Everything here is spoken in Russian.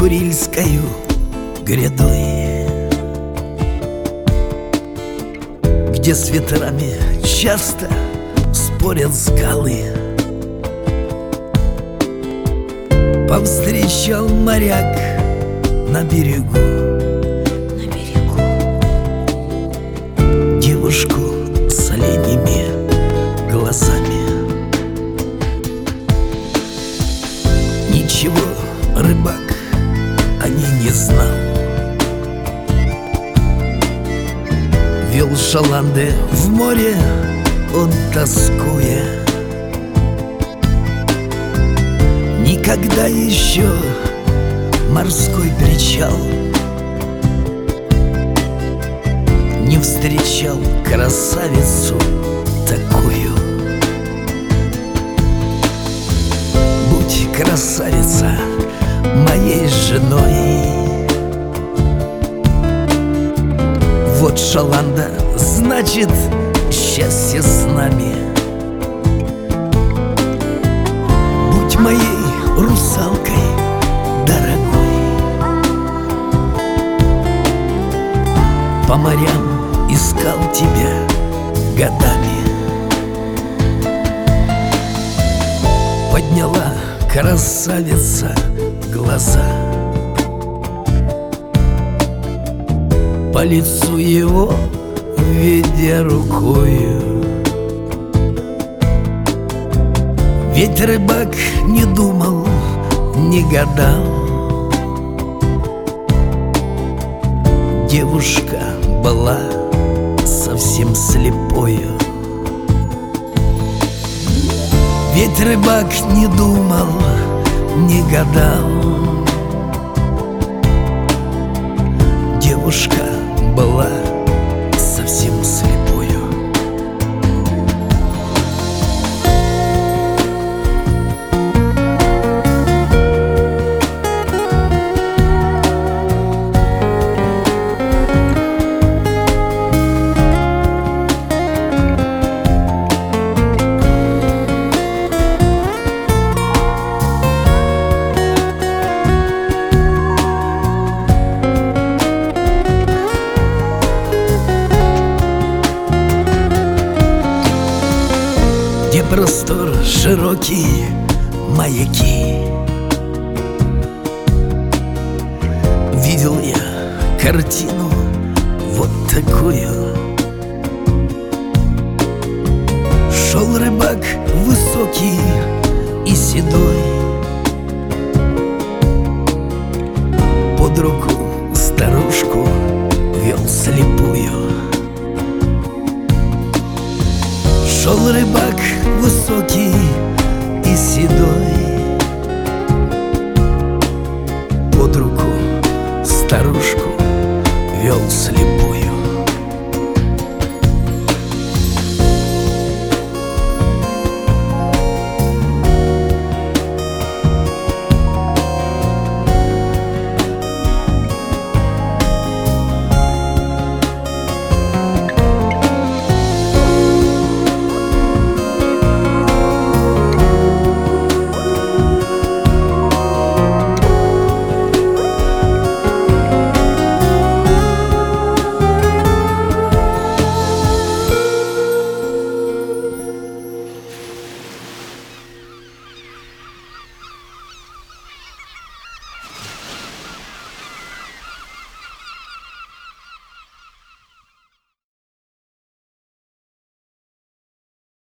Курильскою грядой, где с ветрами часто спорят скалы, повстречал моряк на берегу девушку с оленями глазами. Ничего рыбак о ней не знал, вел шаланды в море он тоскуя. Никогда еще морской причал не встречал красавицу такую. Будь, красавица, моей женой. Вот шаланда, значит, счастье с нами. Будь моей русалкой дорогой. По морям искал тебя годами. Подняла красавица глаза, по лицу его ведя рукою. Ведь рыбак не думал, не гадал, девушка была совсем слепою. Ведь рыбак не думал, не гадал, девушка была совсем слепою. Где простор, широкие маяки, видел я картину вот такую. Шел рыбак высокий и седой, под руку старушку вел слепую. Шел рыбак высокий и седой, под руку старушку вел слепую.